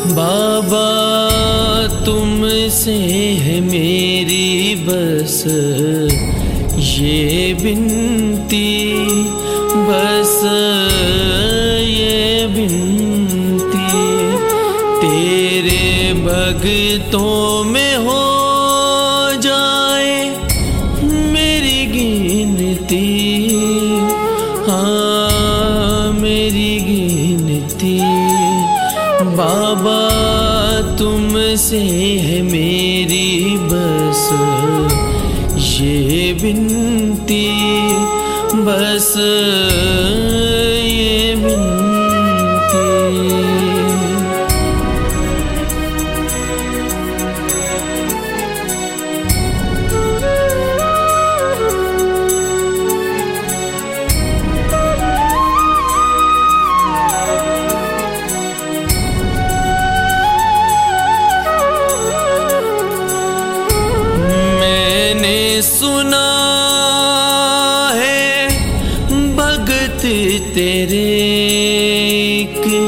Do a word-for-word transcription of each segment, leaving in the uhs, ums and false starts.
बाबा तुमसे है मेरी बस ये विनती, बस ये विनती, तेरे भक्तों में हो जाए मेरी गिनती, हाँ मेरी गिनती। बाबा तुमसे है मेरी बस ये विनती, बस ये विनती। सुना है भगत तेरे के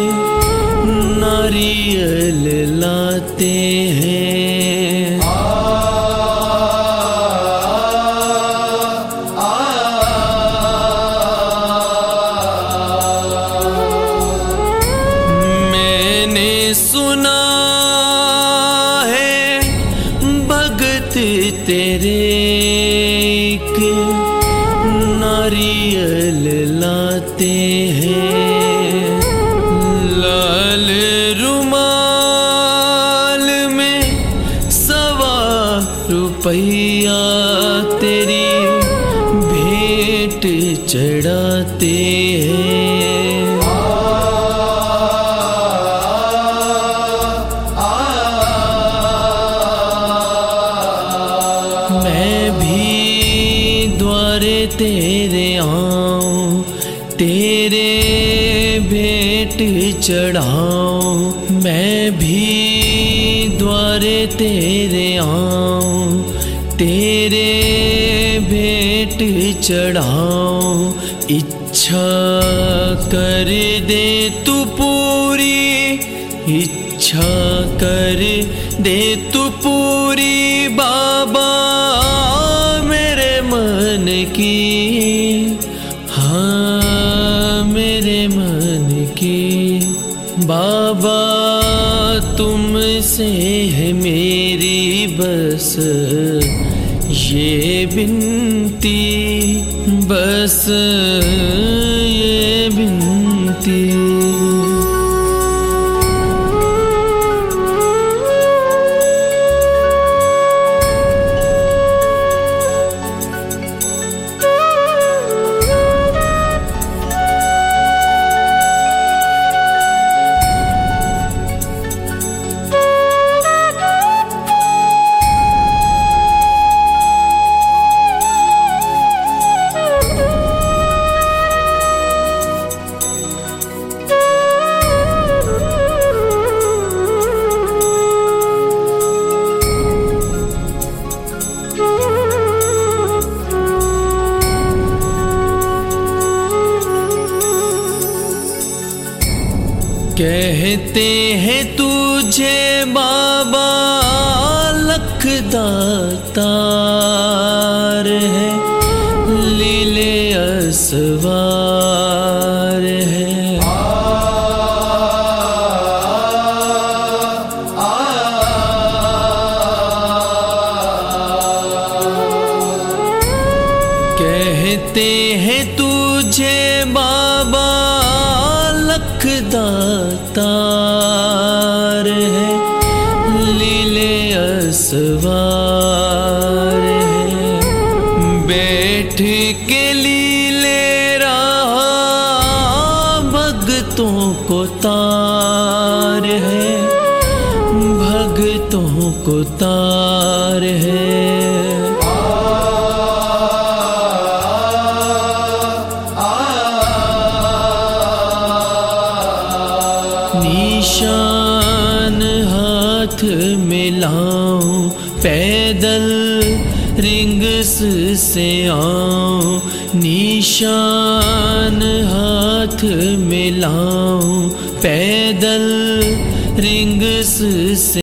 नारियल लाते हैं, मैंने सुना है भगत तेरे नारियल लाते हैं। लाल रुमाल में सवा रुपया तेरी भेंट चढ़ाते हैं। मैं भी द्वारे तेरे आऊं, तेरे भेंट चढ़ाऊं, मैं भी द्वारे तेरे आऊं, तेरे भेंट चढ़ाऊं। इच्छा कर दे तू पूरी, इच्छा कर दे तू पूरी बाबा मेरे मन की, हाँ मेरे मन की। बाबा तुमसे है मेरी बस ये विनती, बस ये विनती। कहते हैं तुझे बाबा लख दातार है, लीले असवार है। कहते हैं तुझे बाबा लख दातार है, लीले असवार है। बैठ के लीले रहा भगतों को तार है, भगतों को तार है। निशान हाथ मिलाऊं, पैदल रिंग्स से आऊं, निशान हाथ मिलाऊं, पैदल रिंगस से